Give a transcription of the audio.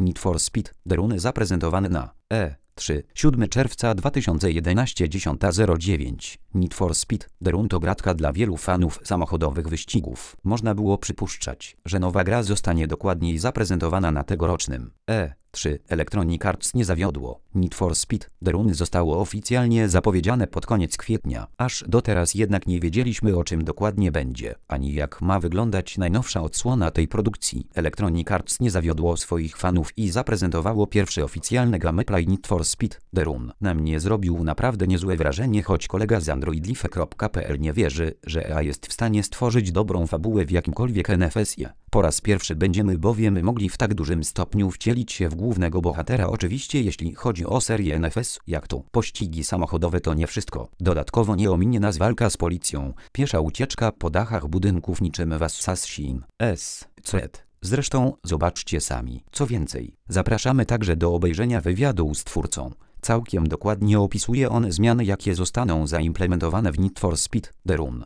Need for Speed The Run zaprezentowany na E3 7 czerwca 2011 10:09. Need for Speed The Run to gratka dla wielu fanów samochodowych wyścigów. Można było przypuszczać, że nowa gra zostanie dokładniej zaprezentowana na tegorocznym E3. Electronic Arts nie zawiodło. Need for Speed The Run zostało oficjalnie zapowiedziane pod koniec kwietnia. Aż do teraz jednak nie wiedzieliśmy, o czym dokładnie będzie, ani jak ma wyglądać najnowsza odsłona tej produkcji. Electronic Arts nie zawiodło swoich fanów i zaprezentowało pierwszy oficjalny gameplay Need for Speed The Run. Na mnie zrobił naprawdę niezłe wrażenie, choć kolega z androidlife.pl nie wierzy, że EA jest w stanie stworzyć dobrą fabułę w jakimkolwiek NFS-ie. Po raz pierwszy będziemy bowiem mogli w tak dużym stopniu wcielić się w głównego bohatera. Oczywiście jeśli chodzi o serię NFS, jak to pościgi samochodowe, to nie wszystko. Dodatkowo nie ominie nas walka z policją, piesza ucieczka po dachach budynków niczym w Assassin's Creed. Zresztą zobaczcie sami. Co więcej, zapraszamy także do obejrzenia wywiadu z twórcą. Całkiem dokładnie opisuje on zmiany, jakie zostaną zaimplementowane w Need for Speed The Run.